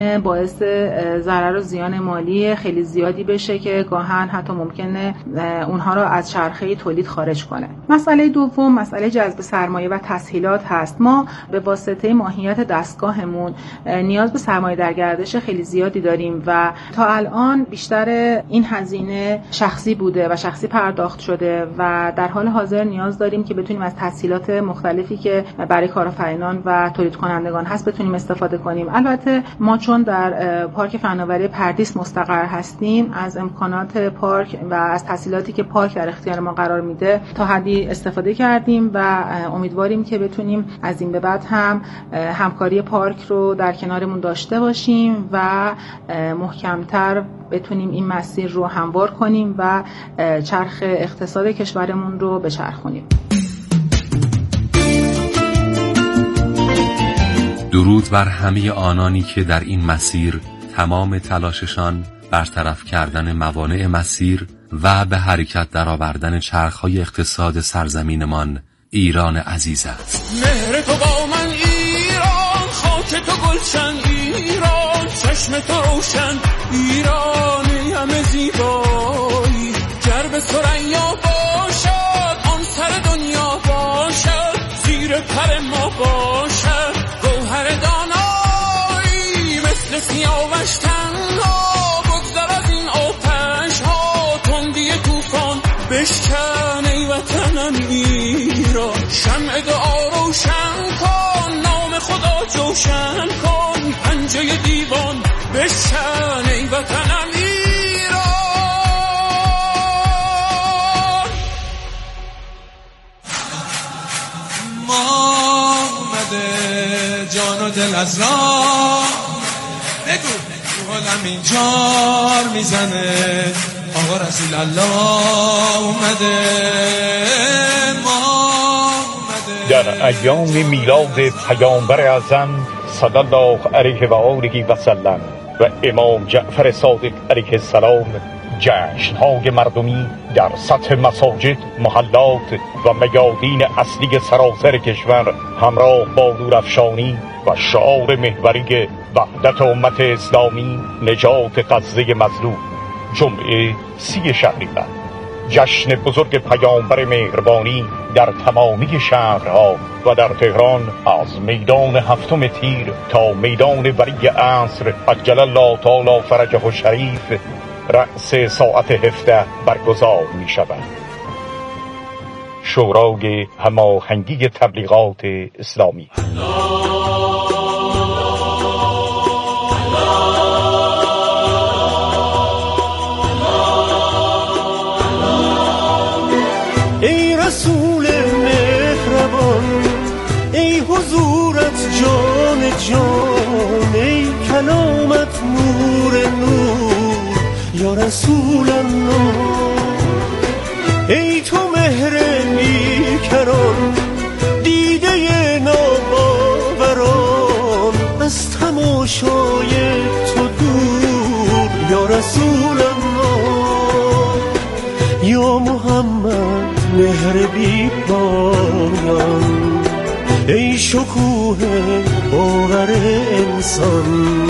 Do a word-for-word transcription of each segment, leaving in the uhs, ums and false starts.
باعث ضرر و زیان مالی خیلی زیادی بشه که گاهن حتی ممکنه اونها رو از چرخه تولید خارج کنه. مسئله دوم مسئله جذب سرمایه و تسهیلات هست. ما به واسطه ماهیت دستگاهمون نیاز به سرمایه در گردش خیلی زیادی داریم و تا الان بیشتر این هزینه شخصی بوده و شخصی پرداخت شده و در حال حاضر نیاز داریم که بتونیم از تسهیلات مختلفی که برای کارآفرینان و تولید کنندگان هست بتونیم استفاده کنیم. البته ما چون در پارک فناوری پردیس مستقر هستیم از امکانات پارک و از تسهیلاتی که پارک در اختیار ما قرار میده تا حدی استفاده کردیم و امیدواریم که بتونیم از این به بعد هم همکاری پارک رو در کنارمون داشته باشیم و محکمتر بتونیم این مسیر رو هموار کنیم و چرخ اقتصاد کشورمون رو بچرخونیم. درود بر همه آنانی که در این مسیر تمام تلاششان برطرف کردن موانع مسیر و به حرکت درآوردن چرخهای اقتصاد سرزمینمان ایران عزیز است. مهر تو با من ایران، خاک تو گلشن ایران، چشم تو روشن ایرانی همه زیبایی، گر به ثریا باشد آن سر دنیا باشد، زیر پر ما باشد گوهر دانایی، مثل سیاوش تنها بگذر از این آتش ها، تندی طوفان بشکن ای وطنم ایران، شمع دعا روشن کن، نام خدا جوشن کن، پنجه دیوان بشکن ای وطنم ایران. ما اومده جان و دل از راه بگو تو حالم اینجار میزنه، آقا رسول الله اومده. ما در ایام میلاد پیامبر اعظم صلی الله علیه و آله و سلم و امام جعفر صادق علیه السلام جشن‌های مردمی در سطح مساجد، محلات و میادین اصلی سراسر کشور همراه با نورافشانی و شعار محوری وحدت امت اسلامی، نجات غزه مظلوم، جمعه سی شهریور، جشن بزرگ پیامبر مهربانی در تمامی شهرها و در تهران از میدان هفتم تیر تا میدان ولی عصر عجل الله تعالی فرجه الشریف رأس ساعت هفده برگزار می شود. شورای هماهنگی تبلیغات اسلامی. ای رسول مهربان، ای حضورت جان جان، ای کلامت نور نور، یا رسول الله. ای تو مهر بیکران، دیده ناباوران، از تماشای تو دور، یا رسول الله. یا محمد مهر بی پایان، ای شکوه باور انسان،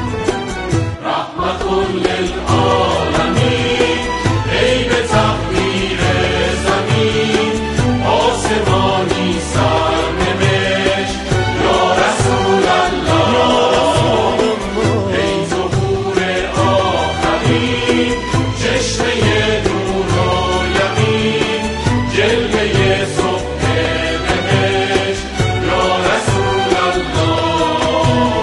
رحمت للعالمین، ای به تقدیر زمین آسمانی سرنوشت، یا رسول الله. ای ظهور آخرین، چشمه نور و یقین، جلوه صبح بهشت، یا رسول الله.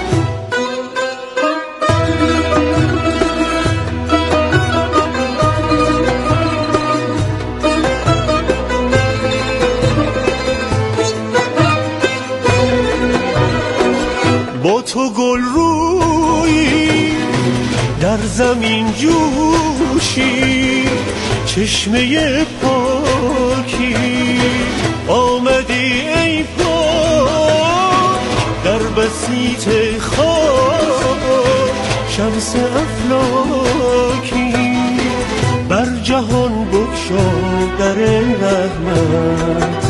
با تو گل روی در زمین جوشی، چشمه پاکی آمدی ای پاک، در بسیط خاک شمس افلاکی، بر جهان بگشا در رحمت،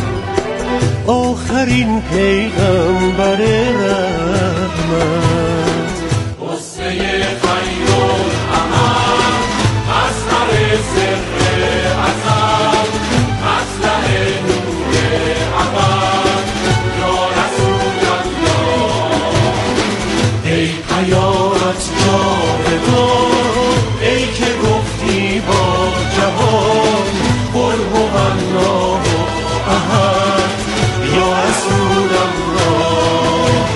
آخرین پیغمبر رحمت. ای حیات جاودان، ای که گفتی با جهان قل هو الله احد یا رسول الله.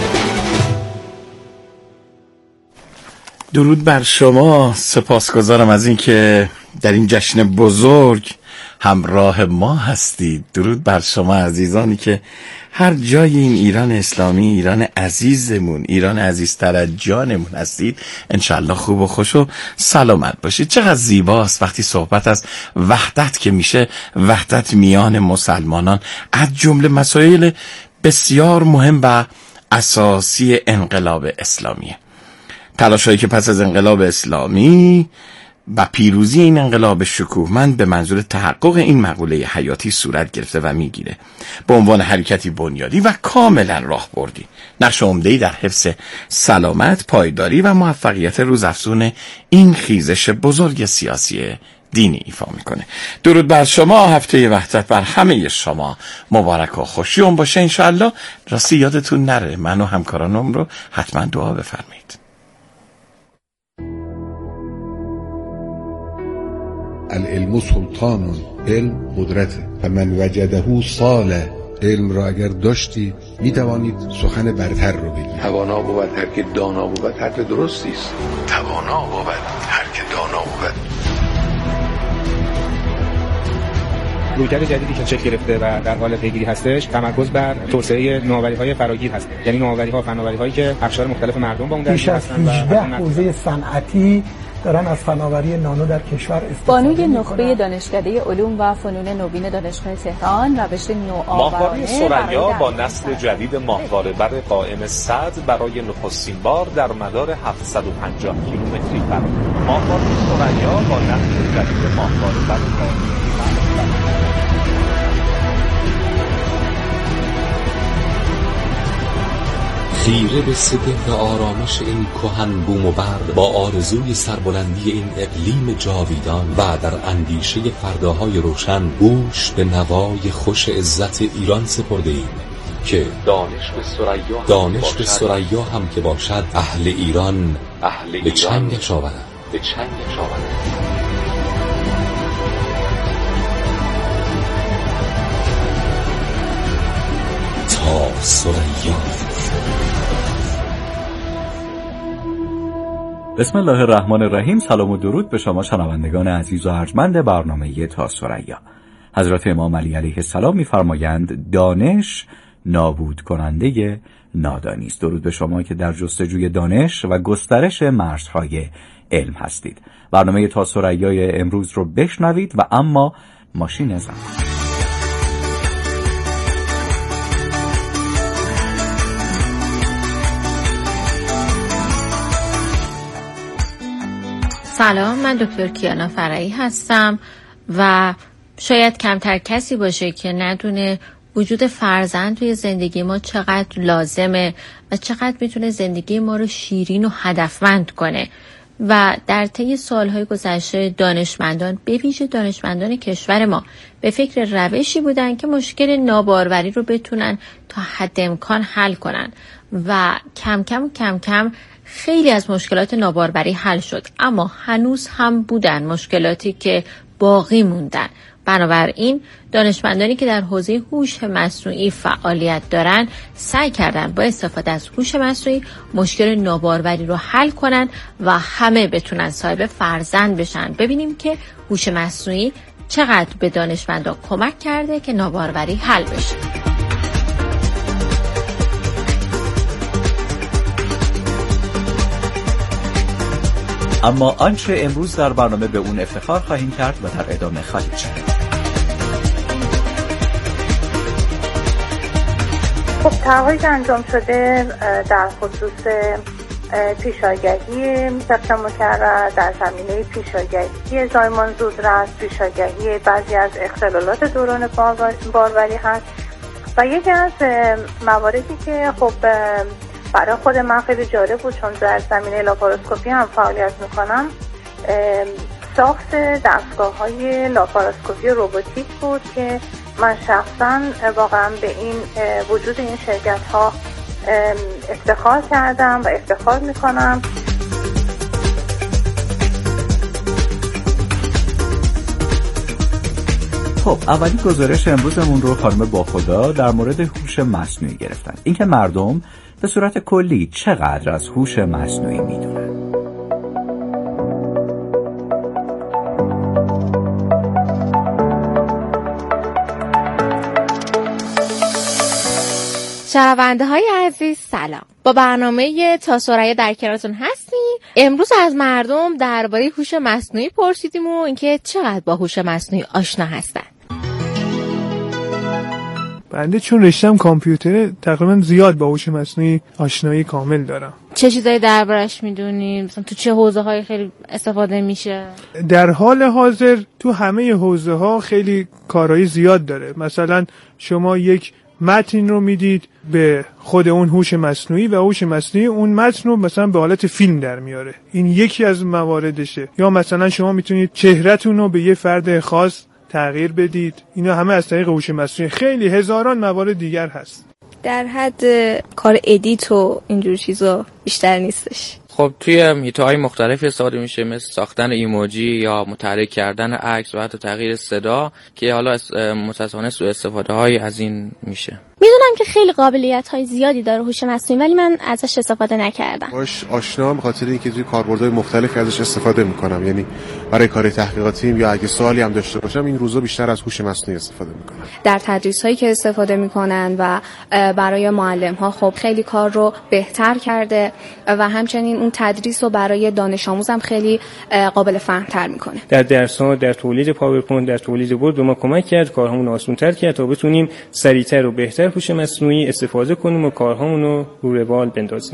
درود بر شما، سپاسگزارم از این که در این جشن بزرگ همراه ما هستید. درود بر شما عزیزانی که هر جای این ایران اسلامی، ایران عزیزمون، ایران عزیزتر از جانمون هستید، انشالله خوب و خوش و سلامت باشید. چقدر زیباست وقتی صحبت از وحدت که میشه، وحدت میان مسلمانان از جمله مسائل بسیار مهم و اساسی انقلاب اسلامیه. تلاشایی که پس از انقلاب اسلامی و پیروزی این انقلاب شکوهمند به منظور تحقق این مقوله حیاتی صورت گرفته و میگیره به عنوان حرکتی بنیادی و کاملا راهبردی، نقش عمده‌ای در حفظ سلامت، پایداری و موفقیت روزافزون این خیزش بزرگ سیاسی دینی ایفا میکنه. درود بر شما، هفته وحدت بر همه شما مبارک و خوشیوم باشه انشاءالله. راستی یادتون نره من و همکارانم رو حتما دعا بفرمایید. العلم سلطان، علم قدرته و من وجده صالح. علم را اگر داشتی می توانید سخن برتر رو بگید. توانا بود هر که دانا بود، حرف درستی است. توانا بود هر که دانا بود. رویکرد جدیدی که شکل گرفته و در حال پیگیری هستش، تمرکز بر توسعه نوآوری‌های فراگیر هست. یعنی نوآوری‌ها، فناوری‌هایی که اقشار مختلف مردم با اون درگیر هستند. بیش از هجده حوزه صنعتی دارن از فناوری نانو در کشور استفاده بانوی نخبه دانشکده علوم و فنون نوین دانشگاه تهران روش نوآورانه ماهواره ثریا با نسل جدید ماهواره بر قائم صد برای نخستین بار در مدار هفتصد و پنجاه کیلومتری فرد. ماهواره ثریا با نسل جدید ماهواره بر قائم خیره به سپهر آرامش این کهن بوم و بر، با آرزوی سربلندی این اقلیم جاویدان و در اندیشه فرداهای روشن، گوش به نوای خوش عزت ایران سپرده ایم که دانش به ثریا دانش به ثریا هم که باشد، اهل ایران اهل به چنگش آورد به چنگش آورد. تا ثریا. بسم الله الرحمن الرحیم. سلام و درود به شما شنوندگان عزیز و ارجمند برنامه تا ثریا. حضرت امام علی علیه السلام می‌فرمایند دانش نابود کننده نادانی است. درود به شما که در جستجوی دانش و گسترش مرزهای علم هستید. برنامه تا ثریای امروز رو بشنوید و اما ماشین زمان. سلام، من دکتر کیانا فرعی هستم و شاید کمتر کسی باشه که ندونه وجود فرزند توی زندگی ما چقدر لازمه و چقدر میتونه زندگی ما رو شیرین و هدفمند کنه. و در طی سالهای گذشته دانشمندان، به ویژه دانشمندان کشور ما، به فکر روشی بودن که مشکل ناباروری رو بتونن تا حد امکان حل کنن و کم کم کم کم خیلی از مشکلات ناباروری حل شد، اما هنوز هم بودن مشکلاتی که باقی موندن. بنابراین دانشمندانی که در حوزه هوش مصنوعی فعالیت دارن سعی کردن با استفاده از هوش مصنوعی مشکل ناباروری رو حل کنن و همه بتونن صاحب فرزند بشن. ببینیم که هوش مصنوعی چقدر به دانشمندان کمک کرده که ناباروری حل بشه. اما آنچه امروز در برنامه به اون افتخار خواهیم کرد و در ادامه خواهیم شنید. خب طرحی که انجام شده در خصوص پیشاگهی ثبت مکرر در زمینه پیشاگهی زایمان زودرس، پیشاگهی بعضی از اختلالات دوران باروری هست و یکی از مواردی که خب برای خود من خیلی جالب بود چون در زمینه لاپاراسکوپی هم فعالیت میکنم، ساخت دستگاه‌های لاپاراسکوپی روباتیک بود که من شخصا واقعا به این وجود این شرکت‌ها افتخار کردم و افتخار میکنم. خب اولی گزارش امروزمون رو خانم باخدا در مورد هوش مصنوعی گرفتن. اینکه مردم به صورت کلی چقدر از هوش مصنوعی میدونن. شنونده های عزیز سلام. با برنامه تا ثریا در کنارتون هستیم. امروز از مردم درباره هوش مصنوعی پرسیدیم و اینکه چقدر با هوش مصنوعی آشنا هستن. بنده چون رشتم کامپیوتره تقریبا زیاد با هوش مصنوعی آشنایی کامل دارم. چه چیزایی دربارش میدونیم؟ مثلا تو چه حوزه‌های خیلی استفاده میشه؟ در حال حاضر تو همه حوزه‌ها خیلی کارهای زیاد داره. مثلا شما یک متن رو میدید به خود اون هوش مصنوعی و هوش مصنوعی اون متن رو مثلا به حالت فیلم در میاره. این یکی از مواردشه. یا مثلا شما میتونید چهره‌تون رو به یه فرد خاص تغییر بدید. اینا همه از طریق هوش مصنوعی. خیلی هزاران موارد دیگر هست. در حد کار ادیت و اینجور چیزا بیشتر نیستش. خب توی میته‌های مختلف استفاده میشه، مثل ساختن ایموجی یا متحرک کردن عکس و حتی تغییر صدا که حالا متأسفانه سوء استفاده های از این میشه. میدونم که خیلی قابلیت های زیادی داره هوش مصنوعی ولی من ازش استفاده نکردم. باش آشنا به خاطر اینکه توی کاربردهای مختلف ازش استفاده میکنم. یعنی برای کار تحقیقاتیم یا اگه سوالی هم داشته باشم این روزا بیشتر از هوش مصنوعی استفاده میکنم. در تدریس هایی که استفاده میکنن و برای معلم ها خب خیلی کار رو بهتر کرده و همچنین اون تدریس رو برای دانش آموزم خیلی قابل فهم تر میکنه. در درس ها، در تولید پاورپوینت، در تولید برد به ما کمک کرد، کارهامون آسان‌تر کرد تا بتونیم سریعتر و بهتر هوش مصنوعی استفاده کنیم و کارهامون رو رو روال بندازیم.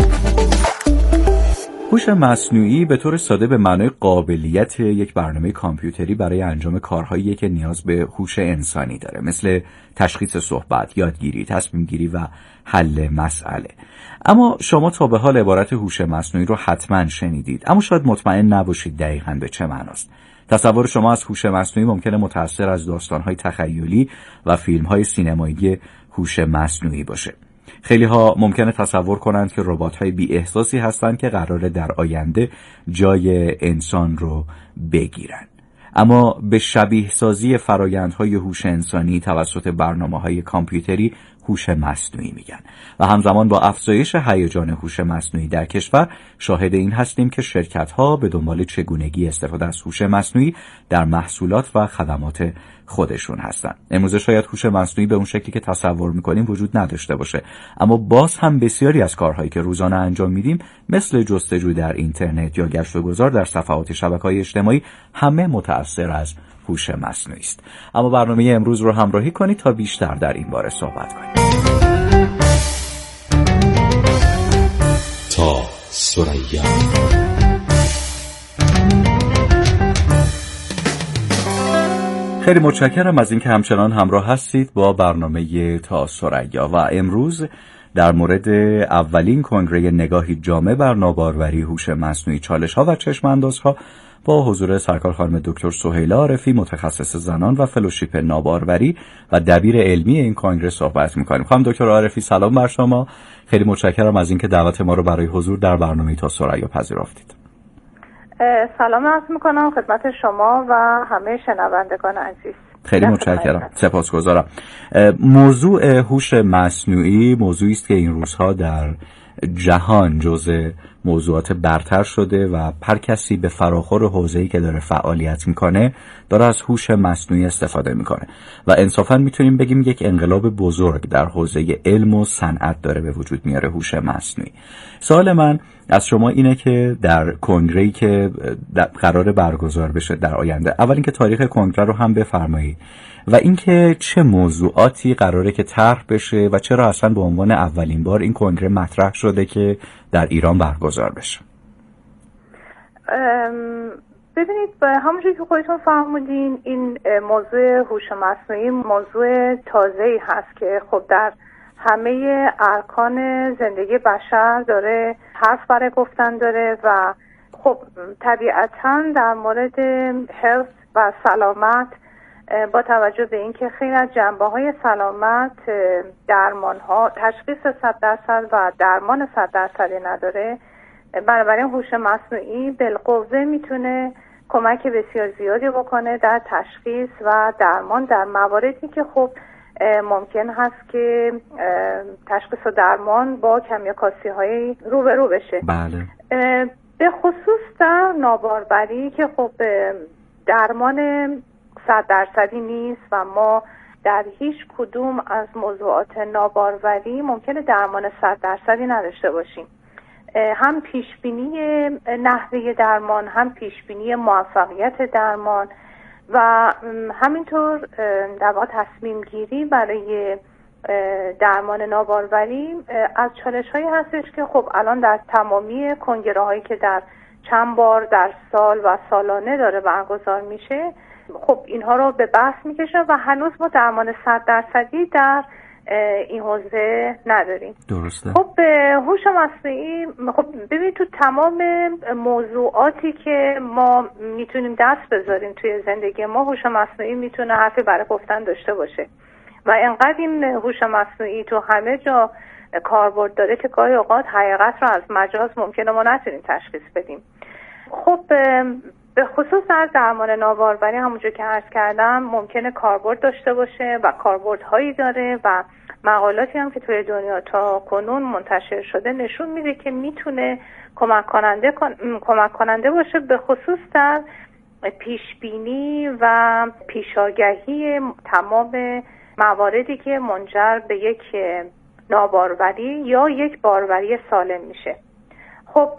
هوش مصنوعی به طور ساده به معنای قابلیت یک برنامه کامپیوتری برای انجام کارهایی که نیاز به هوش انسانی داره، مثل تشخیص صحبت، یادگیری، تصمیم گیری و حل مسئله. اما شما تا به حال عبارت هوش مصنوعی رو حتما شنیدید، اما شاید مطمئن نباشید دقیقاً به چه معناست. تصور شما از هوش مصنوعی ممکنه متأثر از داستان‌های تخیلی و فیلم‌های سینمایی هوش مصنوعی باشه. خیلی ها ممکنه تصور کنند که ربات‌های بی احساسی هستند که قراره در آینده جای انسان رو بگیرن. اما به شبیه سازی فرایندهای هوش انسانی توسط برنامه‌های کامپیوتری هوش مصنوعی میگن و همزمان با افزایش هیجان هوش مصنوعی در کشور شاهد این هستیم که شرکت‌ها به دنبال چگونگی استفاده از هوش مصنوعی در محصولات و خدمات خودشون هستن. امروزه شاید هوش مصنوعی به اون شکلی که تصور میکنیم وجود نداشته باشه، اما باز هم بسیاری از کارهایی که روزانه انجام میدیم مثل جستجو در اینترنت یا گشت و گذار در صفحات شبکه‌های اجتماعی همه متأثر از هوش مصنوعی است. اما برنامه امروز رو همراهی کنید تا بیشتر در این باره صحبت کنیم. تا ثریا خیلی متشکرم از اینکه همچنان همراه هستید با برنامه تا ثریا و امروز در مورد اولین کنگره نگاهی جامع بر ناباروری هوش مصنوعی، چالش‌ها و چشم‌اندازها با حضور سرکار خانم دکتر سهیلا عارفی، متخصص زنان و فلوشیپ ناباروری و دبیر علمی این کنگره صحبت می‌کنیم. خانم دکتر عارفی سلام بر شما. خیلی متشکرم از اینکه دعوت ما رو برای حضور در برنامه تا ثریا پذیرفتید. سلام عرض میکنم خدمت شما و همه شنوندگان عزیز. خیلی متشکرم، سپاسگزارم. موضوع هوش مصنوعی موضوعی است که این روزها در جهان جزء موضوعات برتر شده و هر کسی به فراخور حوزه‌ای که داره فعالیت میکنه داره از هوش مصنوعی استفاده میکنه و انصافاً میتونیم بگیم یک انقلاب بزرگ در حوزه علم و صنعت داره به وجود میاره هوش مصنوعی. سوال من از شما اینه که در کنگره‌ای که قرار برگزار بشه در آینده، اول اینکه تاریخ کنگره رو هم بفرمایید و اینکه چه موضوعاتی قراره که طرح بشه و چرا اصلا به عنوان اولین بار این کنگره مطرح شده که در ایران برگزار بشه. ببینید همونجوری که خودتون فرمودین این موضوع هوش مصنوعی موضوع تازه‌ای هست که خب در همه ارکان زندگی بشر داره حرف برای گفتن داره و خب طبیعتاً در مورد هلت و سلامت با توجه به اینکه خیلی از جنبه‌های سلامت درمان‌ها تشخیص صد درصد و درمان صد درصدی نداره، بنابراین هوش مصنوعی بالقوه میتونه کمک بسیار زیادی بکنه در تشخیص و درمان در مواردی که خب ممکن هست که تشخیص و درمان با کمیاکاسی-های رو به رو بشه. بله. به خصوص در ناباروری که خب درمان صد درصدی نیست و ما در هیچ کدوم از موضوعات ناباروری ممکنه درمان صد درصدی نداشته باشیم. هم پیشبینی نحوه درمان، هم پیشبینی موفقیت درمان و همینطور در واقع تصمیم گیری برای درمان ناباروری از چالش هایی هستش که خب الان در تمامی کنگره هایی که در چند بار در سال و سالانه داره برگزار میشه خب اینها رو به بحث میکشه و هنوز ما درمان صد درصدی در این حوزه نداریم. درسته. خب هوش مصنوعی خب ببین تو تمام موضوعاتی که ما میتونیم دست بذاریم توی زندگی ما هوش مصنوعی میتونه حرفی برای گفتن داشته باشه و انقدر این هوش مصنوعی تو همه جا کاربرد داره که گاهی اوقات حقیقت رو از مجاز ممکنه ما نتونیم تشخیص بدیم. خب به خصوص در درمان ناباروری همونجور که عرض کردم ممکنه کاربرد داشته باشه و کاربردهایی داره و مقالاتی هم که توی دنیا تا کنون منتشر شده نشون میده که میتونه کمک کننده کمک کننده باشه به خصوص در پیشبینی و پیشاگهی تمام مواردی که منجر به یک ناباروری یا یک باروری سالم میشه. خب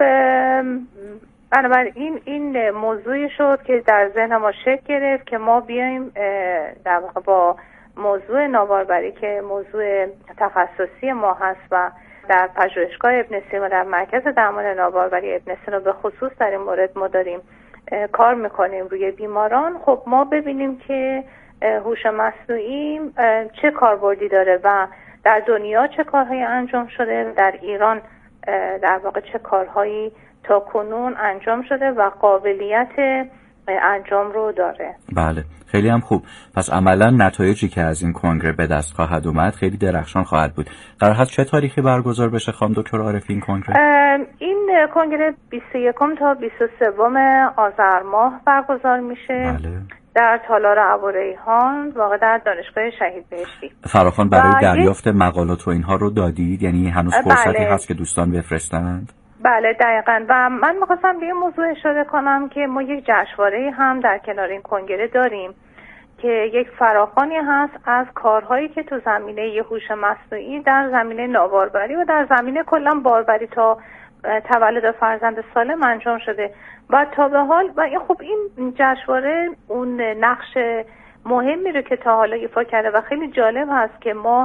بنابراین این موضوعی شد که در ذهن ما شکل گرفت که ما بیایم در واقع با موضوع ناباروری که موضوع تخصصی ما هست و در پژوهشگاه ابن سینا و در مرکز درمان ناباروری ابن سینا به خصوص در این مورد ما داریم کار میکنیم روی بیماران. خب ما ببینیم که هوش مصنوعی چه کاربردی داره و در دنیا چه کارهایی انجام شده، در ایران در واقع چه کارهایی تا کنون انجام شده و قابلیت انجام رو داره. بله خیلی هم خوب. پس عملا نتایجی که از این کنگره به دست خواهد اومد خیلی درخشان خواهد بود. قرار هست چه تاریخی برگزار بشه خانم دکتر عارفی این کنگره؟ این کنگره بیست و یکم تا بیست و سوم آذر ماه برگزار میشه. بله. در تالار ابوریحان واقع در دانشگاه شهید بهشتی. فراخوان برای دریافت مقالات و اینها رو دادید؟ یعنی هنوز فرصتی بله. هست که دوستان بفرستند؟ بله دقیقاً. و من می‌خواستم به این موضوع اشاره کنم که ما یک جشنواره هم در کنار این کنگره داریم که یک فراخوانی هست از کارهایی که تو زمینه هوش مصنوعی در زمینه ناباروری و در زمینه کلا باروری تا تولد فرزند سالم انجام شده و تا به حال و خب این جشنواره اون نقش مهمی رو که تا حالا ایفا کرده و خیلی جالب هست که ما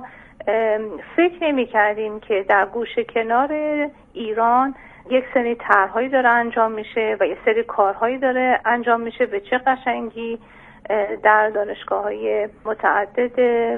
فکر نمی کردیم که در گوشه کنار ایران یک سری طرح‌هایی داره انجام میشه و یک سری کارهایی داره انجام میشه به چه قشنگی در دانشگاه‌های متعدد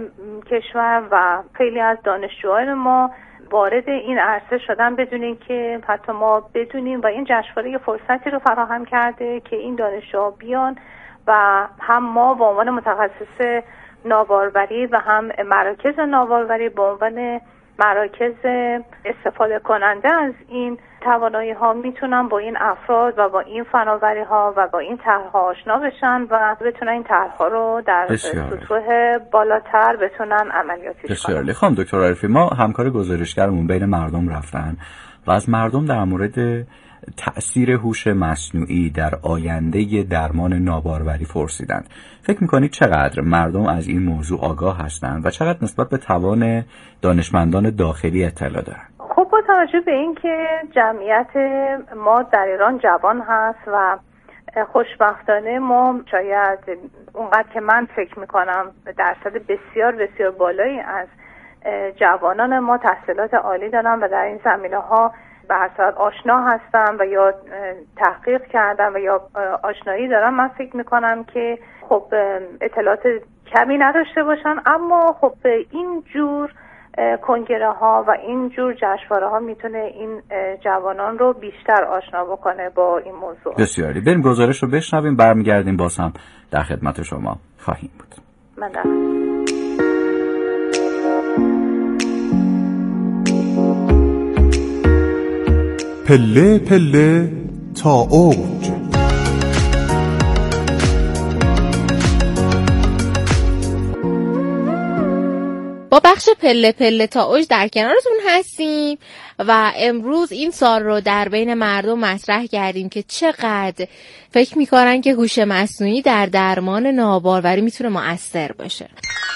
کشور و خیلی از دانشجویان ما وارد این عرصه شدن بدون اینکه حتی ما بدونیم و این جشنواره یه فرصتی رو فراهم کرده که این دانشجوها بیان و هم ما به عنوان متخصص ناباروری و هم مراکز ناباروری به عنوان مراکز استفاده کننده از این توانایی ها میتونن با این افراد و با این فناوری ها و با این طرح‌ها آشنا بشن و بتونن این طرح‌ها رو در سطوح بالاتر بتونن عملیاتیش بسیار کنن. خانم دکتر عارفی، ما همکار گزارشگرمون بین مردم رفتن و از مردم در مورد تأثیر هوش مصنوعی در آینده درمان ناباروری پرسیدند. فکر میکنید چقدر مردم از این موضوع آگاه هستند و چقدر نسبت به توان دانشمندان داخلی اطلاع دارند؟ خب با توجه به این که جمعیت ما در ایران جوان هست و خوشبختانه ما شاید اونقدر که من فکر میکنم درصد بسیار بسیار بالایی از جوانان ما تحصیلات عالی دارن و در این زمینه ها به هر صورت آشنا هستن و یا تحقیق کردن و یا آشنایی دارن، من فکر میکنم که خب اطلاعات کمی نداشته باشن، اما خب این جور کنگره ها و این جور جشنواره ها میتونه این جوانان رو بیشتر آشنا بکنه با این موضوع. بسیاری. بریم گزارش رو بشنویم، برمیگردیم باز هم در خدمت شما خواهیم بود. من دارم. پله پله تا اوج. با بخش پله پله تا اوج در کنارتون هستیم و امروز این سوال رو در بین مردم مطرح کردیم که چقدر فکر میکنن که هوش مصنوعی در درمان ناباروری میتونه مؤثر باشه.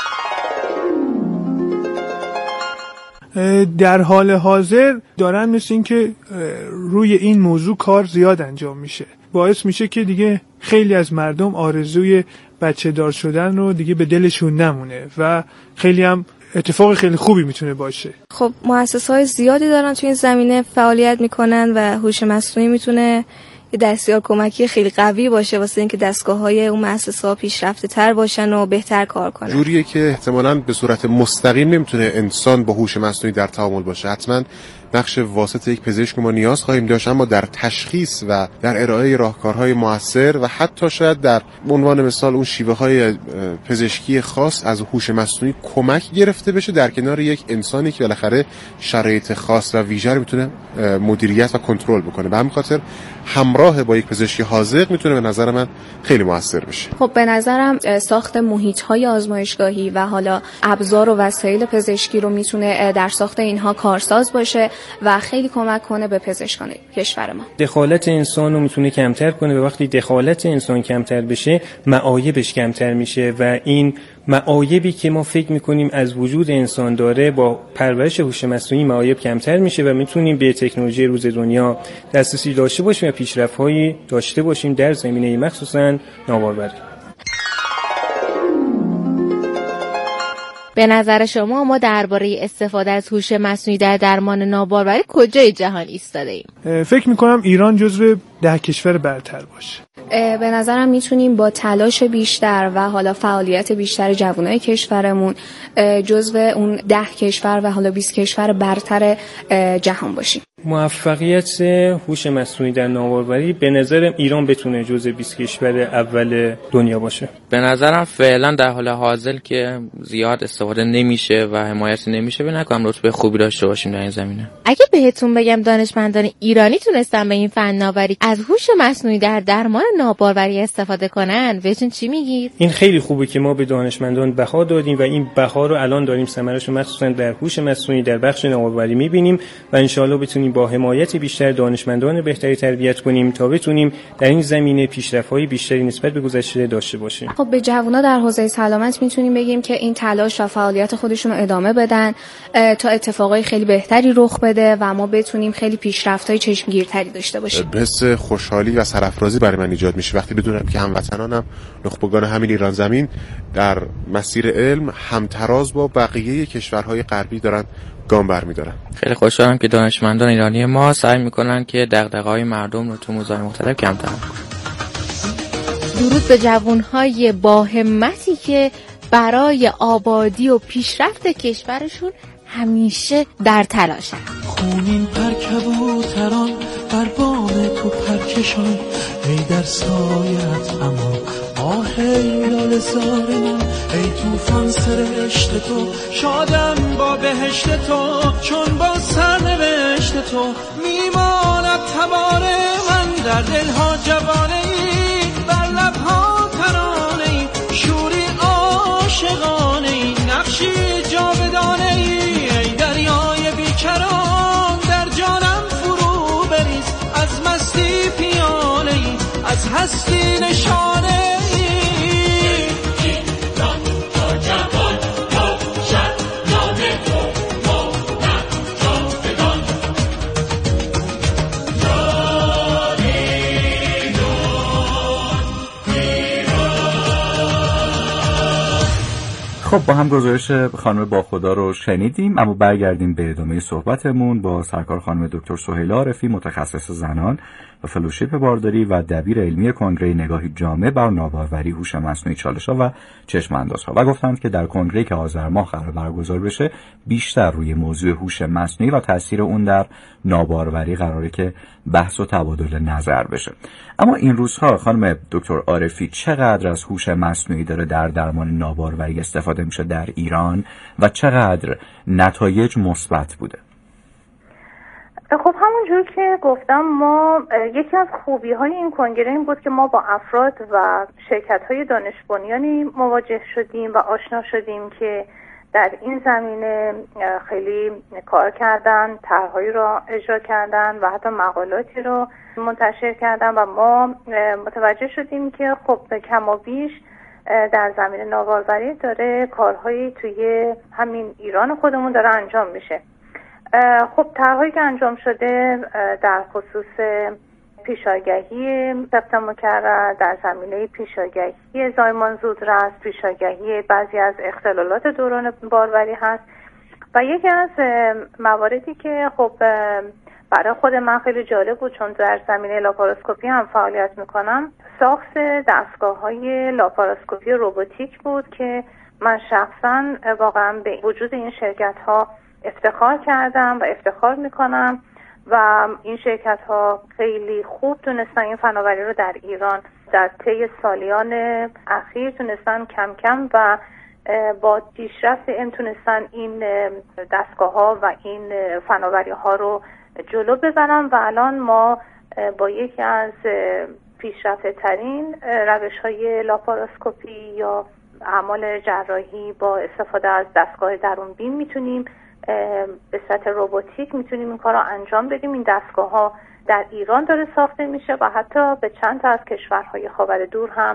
در حال حاضر دارن مثل این که روی این موضوع کار زیاد انجام میشه، باعث میشه که دیگه خیلی از مردم آرزوی بچه دار شدن رو دیگه به دلشون نمونه و خیلی هم اتفاق خیلی خوبی میتونه باشه. خب مؤسسه‌های زیادی دارن تو این زمینه فعالیت میکنن و هوش مصنوعی میتونه یه دستیار کمکی خیلی قوی باشه واسه اینکه دستگاه‌های اون مؤسسه‌ها پیشرفته‌تر باشن و بهتر کار کنن. جوریه که احتمالاً به صورت مستقیم نمیتونه انسان با هوش مصنوعی در تعامل باشه. حتماً نقش واسط یک پزشک ما نیاز خواهیم داشت، اما در تشخیص و در ارائه راهکارهای مؤثر و حتی شاید در عنوان مثال اون شیوه‌های پزشکی خاص از هوش مصنوعی کمک گرفته بشه در کنار یک انسانی که بالاخره شرایط خاص و ویژه رو میتونه مدیریت و کنترل بکنه. به همین خاطر همراه با یک پزشک حاذق میتونه به نظر من خیلی مؤثر بشه. خب به نظرم ساخت محیط‌های آزمایشگاهی و حالا ابزار و وسایل پزشکی رو میتونه در ساخت اینها کارساز باشه و خیلی کمک کنه به پزشکان کشور ما. دخالت انسان رو میتونه کمتر کنه و وقتی دخالت انسان کمتر بشه معایبش کمتر میشه و این معایبی که ما فکر میکنیم از وجود انسان داره با پرورش هوش مصنوعی معایب کمتر میشه و میتونیم به تکنولوژی روز دنیا دسترسی داشته باشیم و پیشرفت‌هایی داشته باشیم در زمینه مخصوصاً ناباروری. به نظر شما ما درباره استفاده از هوش مصنوعی در درمان ناباروری کجای جهان ایستاده ایم؟ فکر میکنم ایران جزو ده کشور برتر باشه. به نظرم میتونیم با تلاش بیشتر و حالا فعالیت بیشتر جوانای کشورمون جزو اون ده کشور و حالا بیست کشور برتر جهان باشیم. موفقیت هوش مصنوعی در ناباروری به نظرم ایران بتونه جزو بیست کشور اول دنیا باشه. به نظرم فعلا در حال حاضر که زیاد استفاده نمیشه و حمایت نمیشه، به نکنم رتبه خوبی داشته باشیم در این زمینه. اگه بهتون بگم دانشمندان ایرانی تونستن به این فناوری از هوش مصنوعی در درمان ناباروری استفاده کنن، بهتون چی میگید؟ این خیلی خوبه که ما به دانشمندان بها دادیم و این بها رو الان داریم ثمرش رو مخصوصا در هوش مصنوعی در بخش ناباروری میبینیم و ان شاءالله بتونیم با حمایت بیشتر دانشمندان بهتری تربیت کنیم تا بتونیم در این زمینه پیشرفت‌های بیشتری نسبت به گذشته داشته باشیم. خب به جوونا در حوزه سلامت میتونیم بگیم که این تلاش و فعالیت خودشون رو ادامه بدن تا اتفاقای خیلی بهتری رخ بده و ما بتونیم خیلی پیشرفت‌های چشمگیرتری داشته باشیم. حس خوشحالی و سرافرازی برای من ایجاد میشه وقتی بدونم که هموطنانم نخبگان همین ایران زمین در مسیر علم همتراز با بقیه کشورهای غربی دارن گام برمی‌دارن. خیلی خوشحالم که دانشمندان ایرانی ما سعی میکنن که دغدغه‌های مردم رو تو موضوعات مختلف کمتر کنن. درود به جوانهای با همتی که برای آبادی و پیشرفت کشورشون همیشه در تلاشن. خونین پر کبوتران بر بام تو پرکشان، ای در سایت اما آه ای لال زار من، ای توفان سرشت تو شادم با بهشت تو، چون با سرنوشت تو میماند تبار من، در دلها جوانه ای بر لبها ترانه ای، شوری عاشقانه ای نقشی جاودانه ای، ای دریای بیکران در جانم فرو بریز، از مستی پیاله ای از هستی نشانه ای. خب با هم گزارش خانم با خدا رو شنیدیم، اما برگردیم به ادامه صحبتمون با سرکار خانم دکتر سهیلا عارفی، متخصص زنان و فلوشیپ بارداری و دبیر علمی کنگره نگاهی جامع بر ناباروری هوش مصنوعی، چالش‌ها و چشم اندازها و گفتند که در کنگره که آذر ماه قرار برگزار بشه بیشتر روی موضوع هوش مصنوعی و تاثیر اون در ناباروری قراره که بحث و تبادل نظر بشه. اما این روزها خانم دکتر عارفی چقدر از هوش مصنوعی داره در درمان ناباروری استفاده میشه در ایران و چقدر نتایج مثبت بوده؟ خب همونجور که گفتم، ما یکی از خوبی های این کنگره این بود که ما با افراد و شرکت های دانش بنیانی مواجه شدیم و آشنا شدیم که در این زمینه خیلی کار کردن، طرحهایی را اجرا کردن و حتی مقالاتی رو منتشر کردن و ما متوجه شدیم که خب کم و بیش در زمینه ناباروری داره کارهایی توی همین ایران خودمون داره انجام میشه. خب طرحهایی که انجام شده در خصوص پیشاگهی ثبت مکرر، در زمینه پیشاگهی زایمان زودرس، پیشاگهی بعضی از اختلالات دوران باروری هست و یکی از مواردی که خب برای خود من خیلی جالب بود چون در زمینه لاپاراسکوپی هم فعالیت میکنم، ساخت دستگاه‌های لاپاراسکوپی روباتیک بود که من شخصا واقعا به وجود این شرکت‌ها افتخار کردم و افتخار میکنم و این شرکت ها خیلی خوب تونستن این فناوری رو در ایران در طی سالیان اخیر تونستن کم کم و با پیشرفت این تونستن این دستگاه ها و این فناوری ها رو جلو ببرن و الان ما با یکی از پیشرفته ترین روش های لاپاراسکوپی یا اعمال جراحی با استفاده از دستگاه درون بین میتونیم به صورت روباتیک میتونیم این کار رو انجام بدیم. این دستگاه ها در ایران داره ساخته میشه و حتی به چند تا از کشورهای خاور دور هم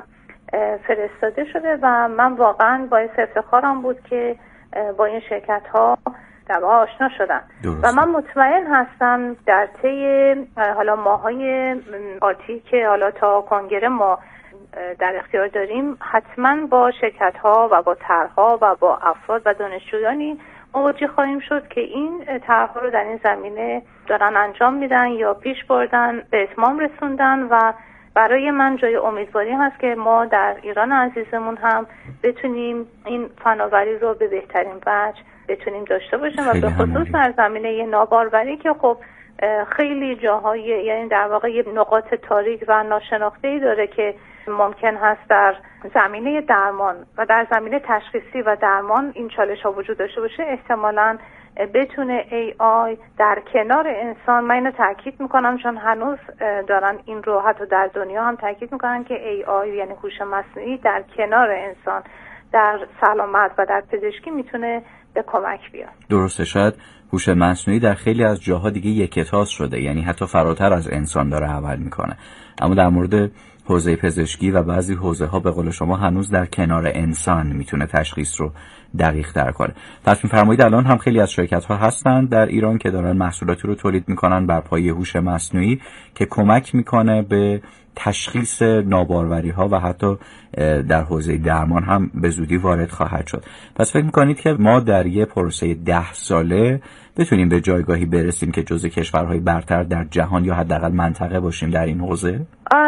فرستاده شده و من واقعا باعث افتخارم بود که با این شرکت ها در واقع آشنا شدم و من مطمئن هستم در طی حالا ماهای آتی که حالا تا کنگره ما در اختیار داریم حتما با شرکت ها و با طرحها و با افراد و دانشجویانی مواجه خواهیم شد که این طرح‌ها رو در این زمینه دارن انجام میدن یا پیش بردن به اتمام رسوندن و برای من جای امیدواری هست که ما در ایران عزیزمون هم بتونیم این فناوری رو به بهترین وجه بتونیم داشته باشیم و به خصوص در زمینه ناباروری که خب خیلی جاهای یعنی در واقع یه نقاط تاریک و ناشناخته‌ای داره که ممکن هست در زمینه درمان و در زمینه تشخیصی و درمان این چالش ها وجود داشته باشه. احتمالاً بتونه ای آی در کنار انسان، من اینو تاکید میکنم چون هنوز دارن این رو حتی در دنیا هم تاکید میکنن که ای آی یعنی هوش مصنوعی در کنار انسان در سلامت و در پزشکی میتونه به کمک بیاد. درسته، شاید هوش مصنوعی در خیلی از جاها دیگه یکتاس شده، یعنی حتی فراتر از انسان داره عمل میکنه، اما در مورد حوزه پزشکی و بعضی حوزه ها به قول شما هنوز در کنار انسان میتونه تشخیص رو دقیق تر کنه. پس می‌فرمایید الان هم خیلی از شرکت ها هستند در ایران که دارن محصولاتی رو تولید میکنن بر پایه هوش مصنوعی که کمک میکنه به تشخیص ناباروری ها و حتی در حوزه درمان هم به زودی وارد خواهد شد. پس فکر میکنید که ما در یه پروسه ده ساله بتونیم به جایگاهی برسیم که جزو کشورهای برتر در جهان یا حداقل منطقه باشیم در این حوزه؟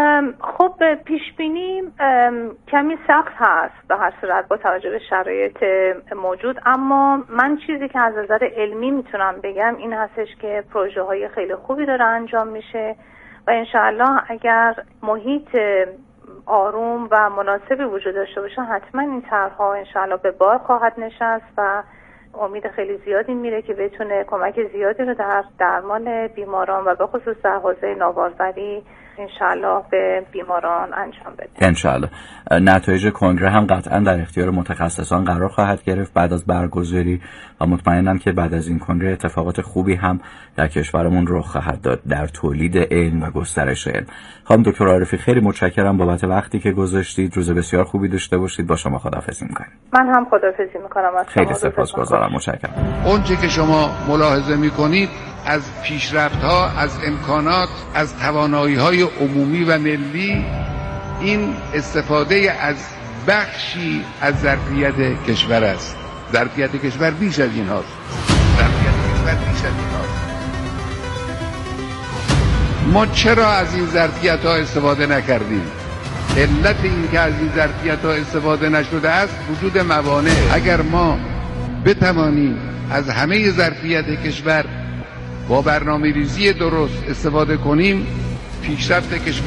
خب پیش بینی کمی سخت هست به هر صورت با توجه به شرایط موجود، اما من چیزی که از نظر علمی میتونم بگم این هستش که پروژه های خیلی خوبی داره انجام میشه و انشاءالله اگر محیط آروم و مناسبی وجود داشته باشه حتما این طرح‌ها انشاءالله به بار خواهد نشست و امید خیلی زیادی میره که بتونه کمک زیادی رو در درمان بیماران و به خصوص در حوزه ناباروری انشاءالله به بیماران انجام بده. انشاءالله. نتایج کنگره هم قطعا در اختیار متخصصان قرار خواهد گرفت بعد از برگزاری و مطمئنم که بعد از این کنگره اتفاقات خوبی هم در کشورمون رخ خواهد داد در تولید علم و گسترش علم. خانم دکتر عارفی خیلی متشکرم بابت وقتی که گذاشتید. روز بسیار خوبی داشته باشید. با شما خداحافظی می‌کنم. من هم خداحافظی می‌کنم از شما. خیلی سپاسگزارم. متشکرم. اونچه که شما ملاحظه می‌کنید از پیشرفت‌ها، از امکانات، از توانایی‌های عمومی و ملی، این استفاده از بخشی از ظرفیت کشور است. ظرفیت کشور بیش از این هاست. ظرفیت کشور بیش از این هاست. ما چرا از این ظرفیت ها استفاده نکردیم؟ علت این که از این ظرفیت ها استفاده نشده است وجود موانع. اگر ما بتوانیم از همه ظرفیت کشور با برنامه ریزی درست استفاده کنیم، پیشرفت کشور